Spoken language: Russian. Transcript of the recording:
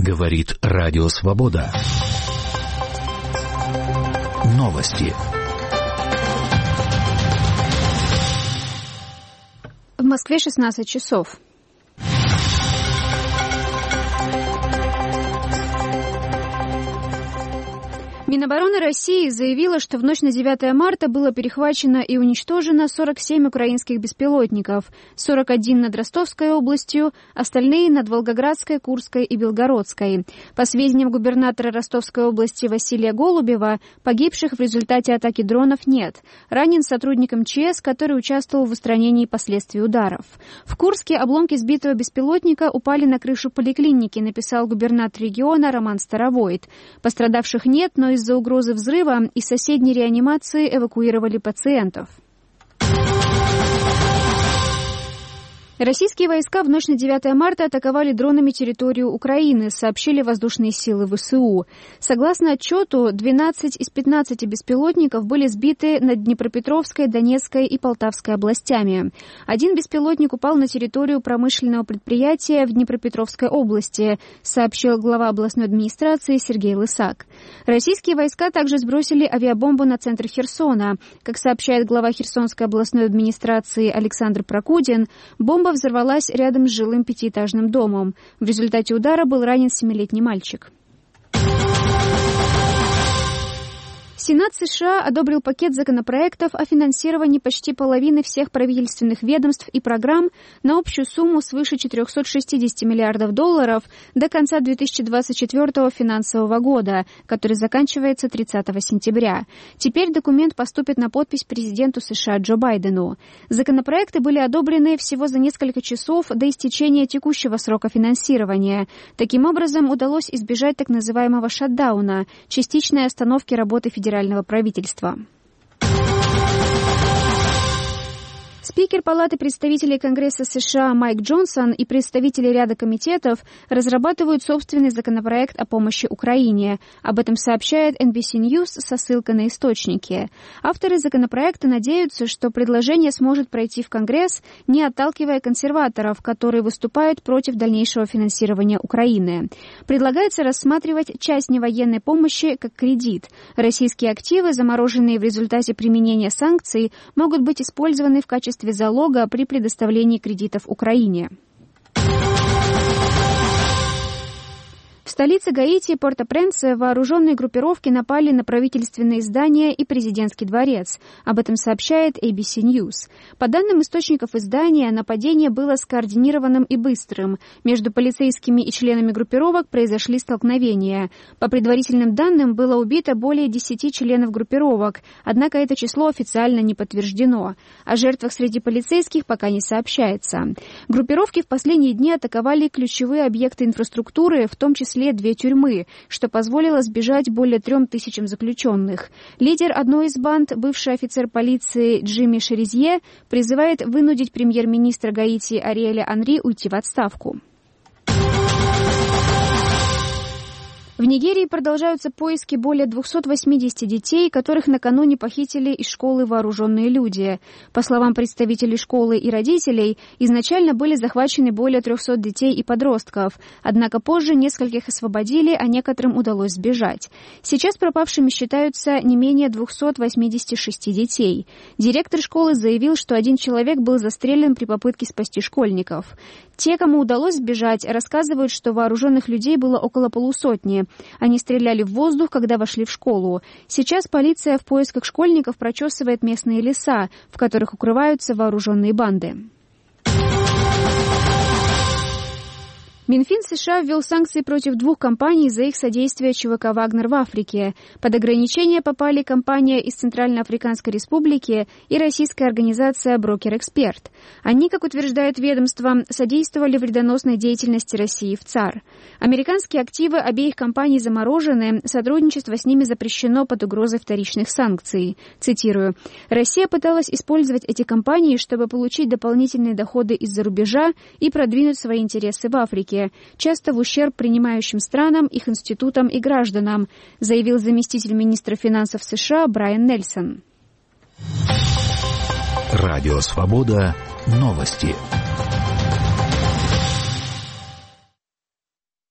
Говорит Радио Свобода. Новости. В Москве 16 часов. Минобороны России заявила, что в ночь на 9 марта было перехвачено и уничтожено 47 украинских беспилотников, 41 над Ростовской областью, остальные над Волгоградской, Курской и Белгородской. По сведениям губернатора Ростовской области Василия Голубева, погибших в результате атаки дронов нет. Ранен сотрудник МЧС, который участвовал в устранении последствий ударов. В Курске обломки сбитого беспилотника упали на крышу поликлиники, написал губернатор региона Роман Старовойт. Пострадавших нет, но из-за угрозы взрыва из соседней реанимации эвакуировали пациентов. Российские войска в ночь на 9 марта атаковали дронами территорию Украины, сообщили воздушные силы ВСУ. Согласно отчету, 12 из 15 беспилотников были сбиты над Днепропетровской, Донецкой и Полтавской областями. Один беспилотник упал на территорию промышленного предприятия в Днепропетровской области, сообщил глава областной администрации Сергей Лысак. Российские войска также сбросили авиабомбу на центр Херсона. Как сообщает глава Херсонской областной администрации Александр Прокудин, бомба взорвалась рядом с жилым пятиэтажным домом. В результате удара был ранен 7-летний мальчик. Сенат США одобрил пакет законопроектов о финансировании почти половины всех правительственных ведомств и программ на общую сумму свыше $460 миллиардов до конца 2024 финансового года, который заканчивается 30 сентября. Теперь документ поступит на подпись президенту США Джо Байдену. Законопроекты были одобрены всего за несколько часов до истечения текущего срока финансирования. Таким образом, удалось избежать так называемого шатдауна, частичной остановки работы федерального правительства. Спикер Палаты представителей Конгресса США Майк Джонсон и представители ряда комитетов разрабатывают собственный законопроект о помощи Украине. Об этом сообщает NBC News со ссылкой на источники. Авторы законопроекта надеются, что предложение сможет пройти в Конгресс, не отталкивая консерваторов, которые выступают против дальнейшего финансирования Украины. Предлагается рассматривать часть невоенной помощи как кредит. Российские активы, замороженные в результате применения санкций, могут быть использованы в качестве залога при предоставлении кредитов Украине. В столице Гаити, Порто-Пренсе, вооруженные группировки напали на правительственные здания и президентский дворец. Об этом сообщает ABC News. По данным источников издания, нападение было скоординированным и быстрым. Между полицейскими и членами группировок произошли столкновения. По предварительным данным, было убито более 10 членов группировок, однако это число официально не подтверждено. О жертвах среди полицейских пока не сообщается. Группировки в последние дни атаковали ключевые объекты инфраструктуры, в том числе 2 тюрьмы, что позволило сбежать более 3000 заключенных. Лидер одной из банд, бывший офицер полиции Джимми Шеризье, призывает вынудить премьер-министра Гаити Ариэля Анри уйти в отставку. В Нигерии продолжаются поиски более 280 детей, которых накануне похитили из школы вооруженные люди. По словам представителей школы и родителей, изначально были захвачены более 300 детей и подростков, однако позже нескольких освободили, а некоторым удалось сбежать. Сейчас пропавшими считаются не менее 286 детей. Директор школы заявил, что один человек был застрелен при попытке спасти школьников. Те, кому удалось сбежать, рассказывают, что вооруженных людей было около полусотни. Они стреляли в воздух, когда вошли в школу. Сейчас полиция в поисках школьников прочесывает местные леса, в которых укрываются вооруженные банды. Минфин США ввел санкции против 2 компаний за их содействие ЧВК «Вагнер» в Африке. Под ограничения попали компания из Центральноафриканской Республики и российская организация «Брокер-Эксперт». Они, как утверждает ведомство, содействовали вредоносной деятельности России в ЦАР. Американские активы обеих компаний заморожены, сотрудничество с ними запрещено под угрозой вторичных санкций. Цитирую: «Россия пыталась использовать эти компании, чтобы получить дополнительные доходы из-за рубежа и продвинуть свои интересы в Африке, часто в ущерб принимающим странам, их институтам и гражданам», заявил заместитель министра финансов США Брайан Нельсон. Радио Свобода. Новости.